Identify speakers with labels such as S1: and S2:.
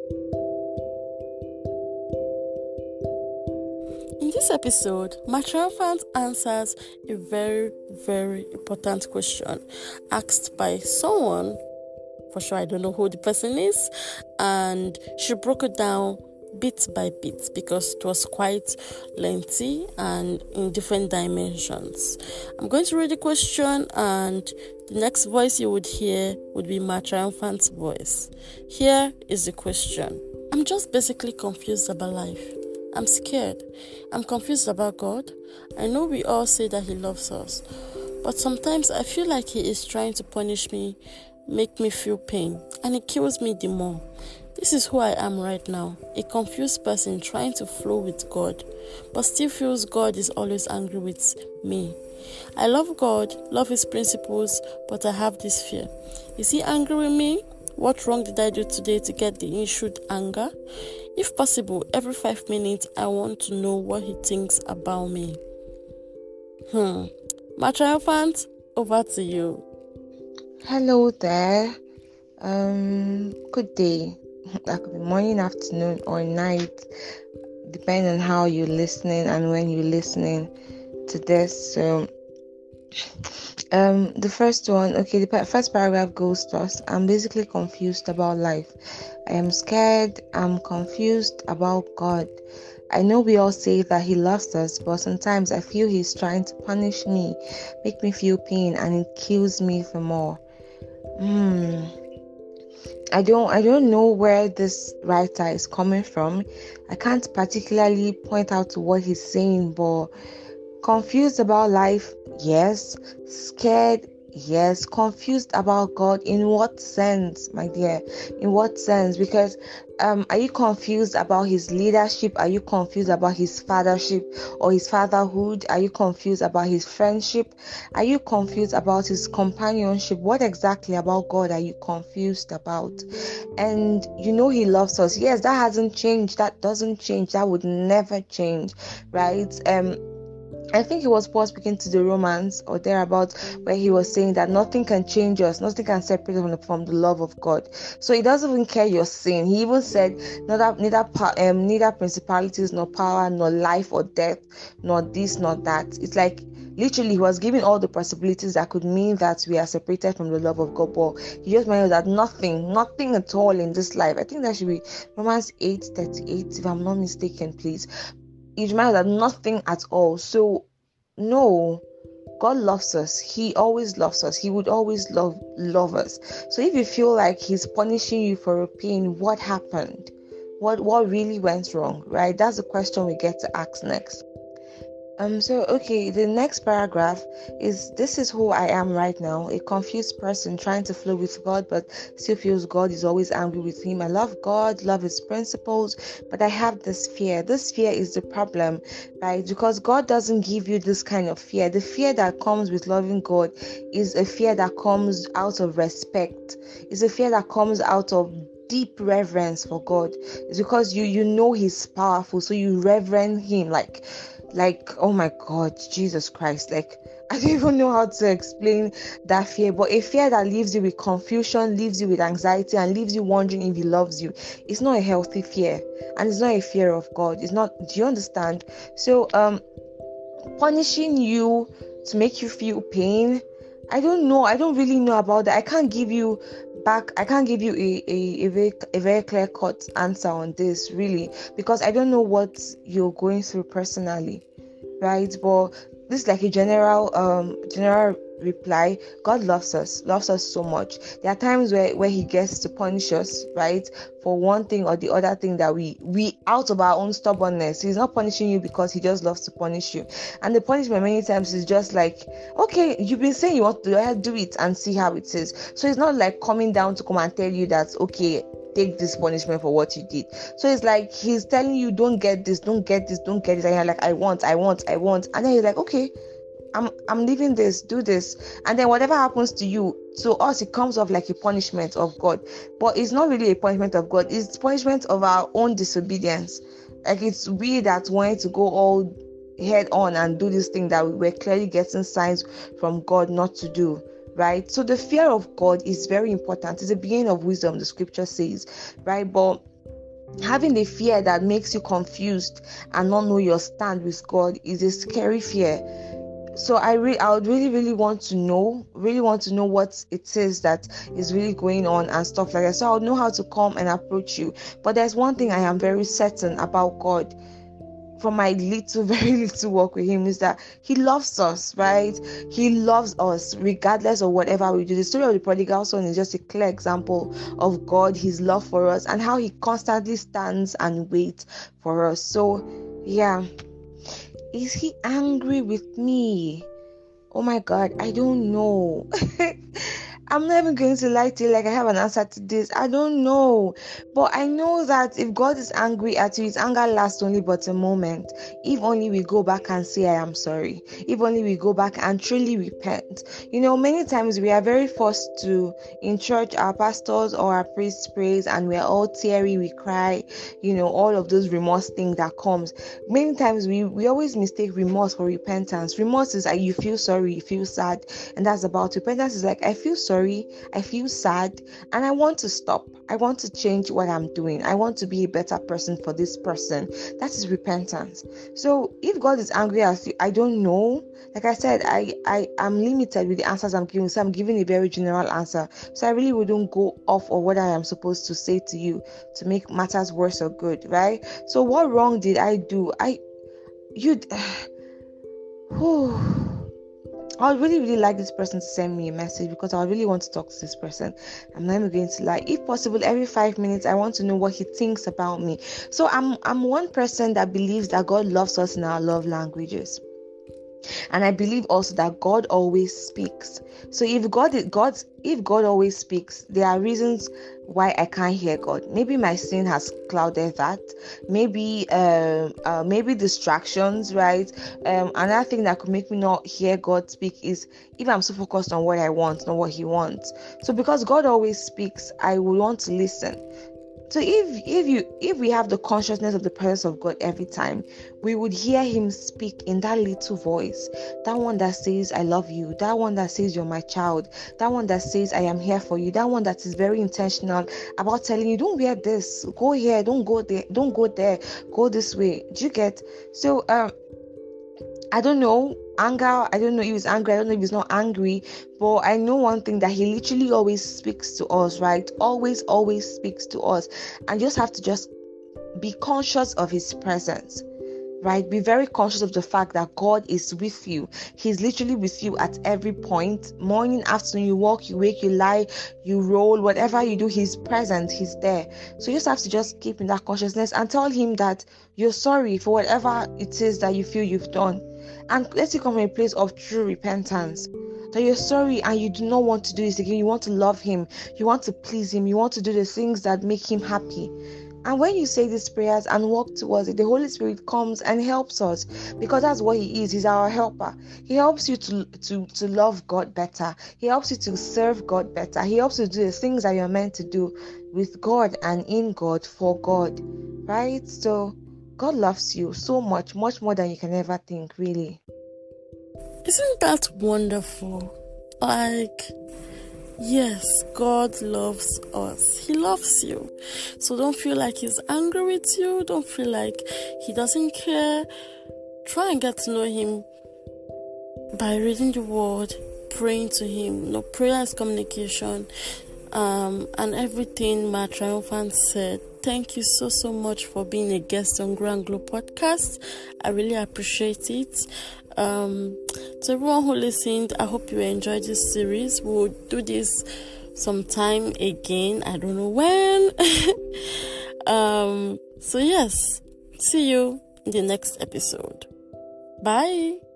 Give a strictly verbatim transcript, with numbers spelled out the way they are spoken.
S1: In this episode, my triumphant answers a very, very important question asked by someone, for sure I don't know who the person is, and she broke it down bit by bit because it was quite lengthy and in different dimensions. I'm going to read the question, and the next voice you would hear would be my triumphant voice. Here is the question. I'm just basically confused about life. I'm scared. I'm confused about God. I know we all say that He loves us, but sometimes I feel like He is trying to punish me, make me feel pain, and it kills me the more. This is who I am right now, a confused person trying to flow with God, but still feels God is always angry with me. I love God, love His principles, but I have this fear. Is He angry with me? What wrong did I do today to get the issued anger? If possible, every five minutes, I want to know what He thinks about me. Hmm. My triumphant, over to you.
S2: Hello there. Um, good day. That could be morning, afternoon, or night, depending on how you're listening and when you're listening to this. So, um, the first one, okay, the first paragraph goes thus: I'm basically confused about life. I am scared. I'm confused about God. I know we all say that He loves us, but sometimes I feel He's trying to punish me, make me feel pain, and it kills me for more. Hmm. I don't I don't know where this writer is coming from. I can't particularly point out to what he's saying, but confused about life, yes. Scared, yes. Confused about God, in what sense, my dear? In what sense? Because um, are you confused about His leadership? Are you confused about His fathership or His fatherhood? Are you confused about His friendship? Are you confused about His companionship? What exactly about God are you confused about? And you know He loves us. Yes, that hasn't changed. That doesn't change. That would never change, right? Um. I think he was Paul speaking to the Romans or thereabouts, where he was saying that nothing can change us, nothing can separate us from the, from the love of God. So He doesn't even care your sin. He even said neither neither um, neither principalities, nor power, nor life or death, nor this, nor that. It's like literally He was giving all the possibilities that could mean that we are separated from the love of God. But He just mentioned that nothing, nothing at all in this life. I think that should be Romans eight thirty-eight, if I'm not mistaken, please. It reminds that nothing at all. So no, God loves us. He always loves us. He would always love love us. So if you feel like He's punishing you for a pain, what happened? What what really went wrong, right? That's the question we get to ask next. Um, so, okay, the next paragraph is, this is who I am right now, a confused person trying to flow with God, but still feels God is always angry with him. I love God, love His principles, but I have this fear. This fear is the problem, right? Because God doesn't give you this kind of fear. The fear that comes with loving God is a fear that comes out of respect. It's a fear that comes out of deep reverence for God. It's because you you know He's powerful, so you reverence Him like like oh my God, Jesus Christ. Like, I don't even know how to explain that fear, but a fear that leaves you with confusion, leaves you with anxiety, and leaves you wondering if He loves you. It's not a healthy fear, and it's not a fear of God. It's not. Do you understand? So um punishing you to make you feel pain, I don't know. I don't really know about that. I can't give you back. I can't give you a, a, a very a very clear cut answer on this, really, because I don't know what you're going through personally, right? But this is like a general um general reply. God loves us, loves us so much. There are times where, where He gets to punish us, right, for one thing or the other thing that we we out of our own stubbornness. He's not punishing you because He just loves to punish you. And the punishment many times is just like, okay, you've been saying you want to do it, do it and see how it is. So it's not like coming down to come and tell you that, okay, take this punishment for what you did. So it's like He's telling you, don't get this, don't get this, don't get this, and you're like, I want, I want, I want, and then He's like, okay, I'm I'm leaving this, do this. And then whatever happens to you, to us it comes off like a punishment of God. But it's not really a punishment of God, it's punishment of our own disobedience. Like, it's we that wanted to go all head on and do this thing that we were clearly getting signs from God not to do. Right? So the fear of God is very important. It's the beginning of wisdom, the scripture says, right? But having the fear that makes you confused and not know your stand with God is a scary fear. So I re- I would really, really want to know, really want to know what it is that is really going on and stuff like that. So I would know how to come and approach you. But there's one thing I am very certain about God, from my little, very little work with him, is that he loves us, right? He loves us regardless of whatever we do. The story of the prodigal son is just a clear example of God, his love for us, and how he constantly stands and waits for us. So yeah, is he angry with me? Oh my God, I don't know. I'm not even going to lie to you like I have an answer to this. I don't know. But I know that if God is angry at you, his anger lasts only but a moment. If only we go back and say, I am sorry. If only we go back and truly repent. You know, many times we are very forced to, in church, our pastors or our priests praise and we're all teary, we cry, you know, all of those remorse things that comes. Many times we, we always mistake remorse for repentance. Remorse is like you feel sorry, you feel sad, and that's about. Repentance is like, I feel sorry. Sorry, I feel sad, and I want to stop. I want to change what I'm doing. I want to be a better person for this person. That is repentance. So if God is angry at you, I don't know. Like I said, I, I am limited with the answers I'm giving. So I'm giving a very general answer. So I really wouldn't go off of what I am supposed to say to you to make matters worse or good, right? So what wrong did I do? I, you, whew. I would really, really like this person to send me a message because I would really want to talk to this person. I'm not even going to lie. If possible, every five minutes, I want to know what he thinks about me. So I'm, I'm one person that believes that God loves us in our love languages. And I believe also that God always speaks. So if God is God, if God always speaks, there are reasons why I can't hear God. Maybe my sin has clouded that. Maybe, uh, uh, maybe distractions, right? Um, another thing that could make me not hear God speak is if I'm so focused on what I want, not what He wants. So because God always speaks, I will want to listen. So if if you if we have the consciousness of the presence of God every time, we would hear Him speak in that little voice, that one that says I love you, that one that says you're my child, that one that says I am here for you, that one that is very intentional about telling you don't wear this, go here, don't go there, don't go there, go this way. Do you get? So um I don't know, anger, I don't know if he's angry, I don't know if he's not angry, but I know one thing, that he literally always speaks to us, right? Always, always speaks to us. And you just have to just be conscious of his presence, right? Be very conscious of the fact that God is with you. He's literally with you at every point. Morning, afternoon, you walk, you wake, you lie, you roll, whatever you do, he's present, he's there. So you just have to just keep in that consciousness and tell him that you're sorry for whatever it is that you feel you've done. And let you come from a place of true repentance. That you're sorry and you do not want to do this again. You want to love him. You want to please him. You want to do the things that make him happy. And when you say these prayers and walk towards it, the Holy Spirit comes and helps us, because that's what he is. He's our helper. He helps you to, to, to love God better. He helps you to serve God better. He helps you to do the things that you're meant to do with God and in God for God. Right? So God loves you so much, much more than you can ever think, really.
S1: Isn't that wonderful? Like, yes, God loves us. He loves you. So don't feel like he's angry with you. Don't feel like he doesn't care. Try and get to know him by reading the word, praying to him. You know, prayer is communication. Um, and everything my triumphant said. Thank you so, so much for being a guest on Grow and Glow podcast. I really appreciate it. Um, to everyone who listened, I hope you enjoyed this series. We'll do this sometime again. I don't know when. um, so yes, see you in the next episode. Bye.